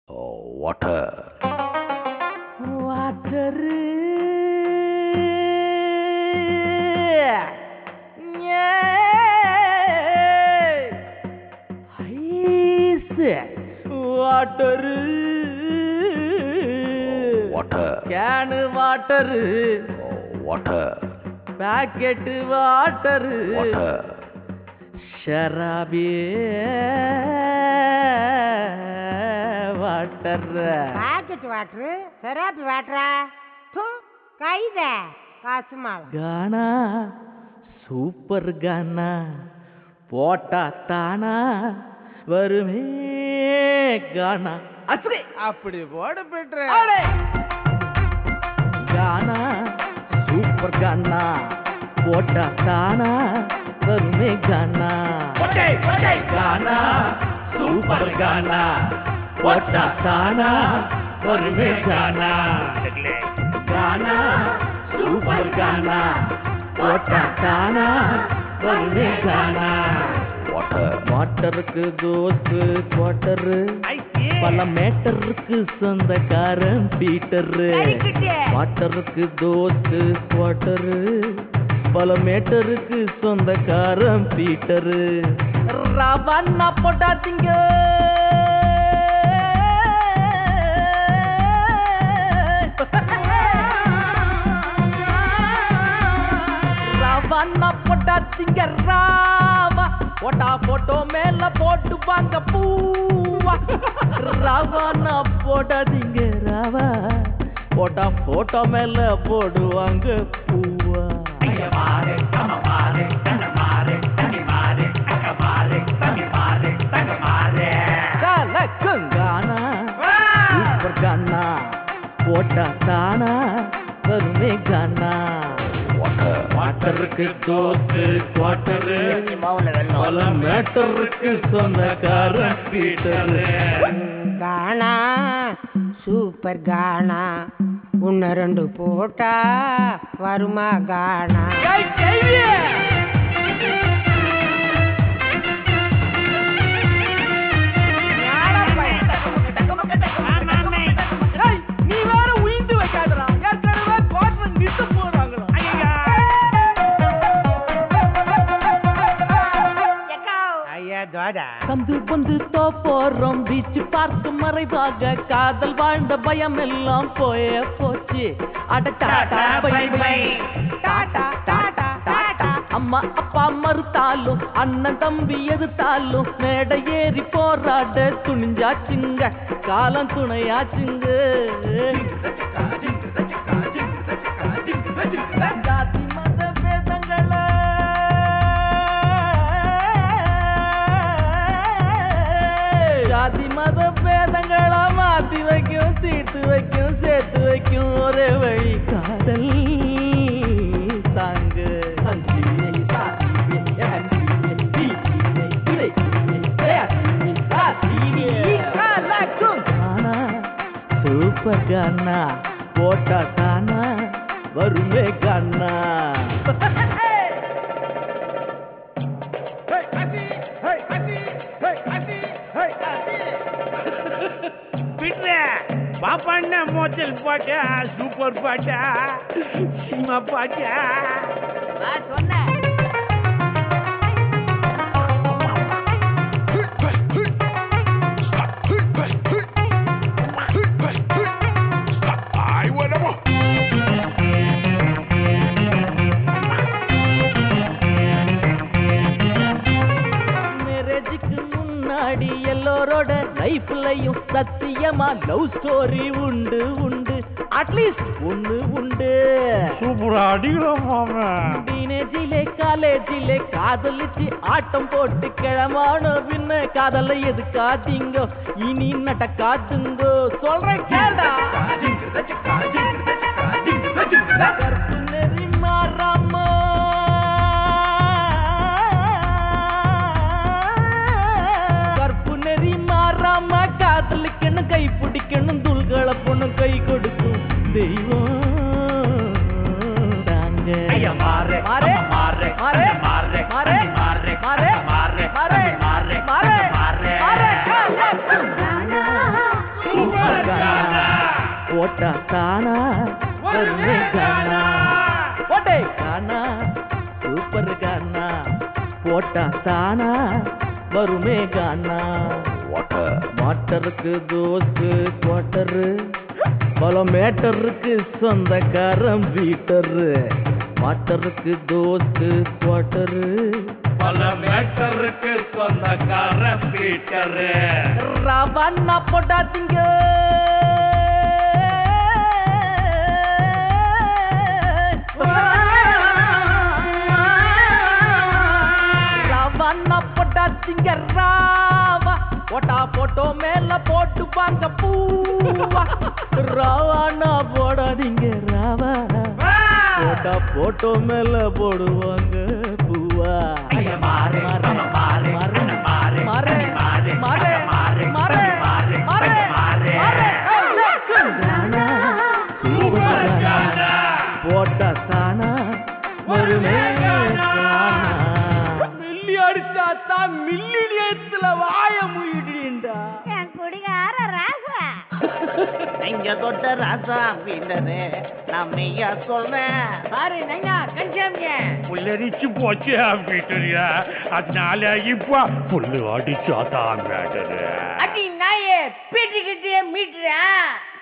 water. Water. Water. Water. Can water. Water. Packet water. Water. Sharabi water. Packet water. Sharabi water. Tu kaida. Kasmal. Gana. Super Gana. போட்டா தானா வருமே கானா அச்சே அப்படி போட பெற்ற கானா super கானா போட்டா தானா வருமே கானா கானா சூப்பர் கானா போட்டா தானா வருமே கானா கானா சூப்பர் கானா போட்டா தானா வருமே கானா வாட்டருக்கு தோஸ்து குவாட்டரு பல மேட்டருக்கு சொந்தக்காரன் பீட்டரு வாட்டருக்கு தோஸ்து குவாட்டரு பல மேட்டருக்கு சொந்தக்காரன் பீட்டரு ரவண்ணா போட்டாதீங்க ரவண்ணா போட்டாதீங்க ராவா போட்டா போட்டோ மேல போட்டு வாங்க பூவா ரவண்ணா போட்டாதீங்க ராவா போட்டா போட்டோ மேல போடுவாங்க பூவா கலக்குங்கானா சூப்பர் கானா போட்டா தானா வருமே கானா வாட்டருக்கு தோத்து குவாட்டரு பல மேட்டருக்கு சொந்தக்காரன் பீட்டரு கானா சூப்பர் கானா உன்ன ரெண்டு போட்டா வருமா கானா நீ வேற உயிந்து வைக்காதரா ஏற்கனவே குவாட்டர் நிட்டு போறாங்களா சந்து பந்து போறோம் பீச் பார்த்து மறைவாக காதல் வாழ்ந்த பயம் எல்லாம் போய போச்சு அட ta-ta bye bye ta-ta ta-ta ta-ta அம்மா அப்பா மறுத்தாலும் அண்ணன் தம்பி எதிர்த்தாலும் மேடை ஏறி போராட துணிஞ்சாச்சுங்க காலம் துணையாச்சுங்க ஜாதி மத பேதங்களை ஜாதி மத பேதங்களா மாத்தி வைக்கும் தீட்டு வைக்கும் சேர்த்து வைக்கும் ஒரே வழி காதல் தாங்கு சூப்பர் கானா போட்டா தானா வருமே கானா பாப்பாண்ணா மோட்டல் பாட்டா சூப்பர் பாட்டா சினிமா பாட்டா சொன்ன முன்னாடி எல்லோரோட லைஃப்லயும் சத்தியமா லவ் ஸ்டோரி உண்டு உண்டு அட்லீஸ்ட் ஒண்ணு உண்டு சூப்பரா அடிக்கிறோம் டீனேஜிலே காலேஜிலே காதலிச்சு ஆட்டம் போட்டு கிளமான பின்ன காதலை எதுக்காதீங்க இனி நடக்காதுங்க சொல்றேன் கேடா கற்பு நெறி மாறாம காதலிக்கணும் கை பிடிக்கணும் தூள்களை பொண்ணு கை கொடுக்கும் தெய்வம் தாங்க மாறே மாறே மாறே மாறே மாறே மாறே மாறே மாறே மாறே மாறே மாறே போட்டா தானா வருமே கானா போட்டே கானா சூப்பர் கானா போட்டா தானா வருமே கானா வாட்டர் மாட்டருக்கு தோசு குவாட்டரு பல மேட்டருக்கு சொந்தக்காரன் பீட்டரு மாட்டருக்கு தோசு குவாட்டரு பல மேட்டருக்கு சொந்தக்காரன் பீட்டரு ரவண்ணா போட்டாதீங்க ரவண்ணா போட்டாதீங்க ராவா போட்டா போட்டோ மேல போட்டு வாங்க பூவா ராவாண்ணா போடாதீங்க ராவா போட்டா போட்டோ மேல போடுவாங்க பூவா மாறு மாறு மாறு மாறு மாறு மாறு மாறு மாறு போட்டா தானா வருமே மில்லி அடிச்சாத்தான் மில்லியத்துல வாய முயிடுண்டா என் குடிகார ராசா நீங்க தொட்ட ராசா அப்படின்றது நான் மெய்யா சொல்றேன் பாரு நையா கஞ்சாமிய புல்லரிச்சு போச்சு பீட்டரியா அதனால இப்ப புல்லு அடிச்சாதான் மேட்டரு அடி நாயே பீட்டுக்கிட்டே மீட்டுறா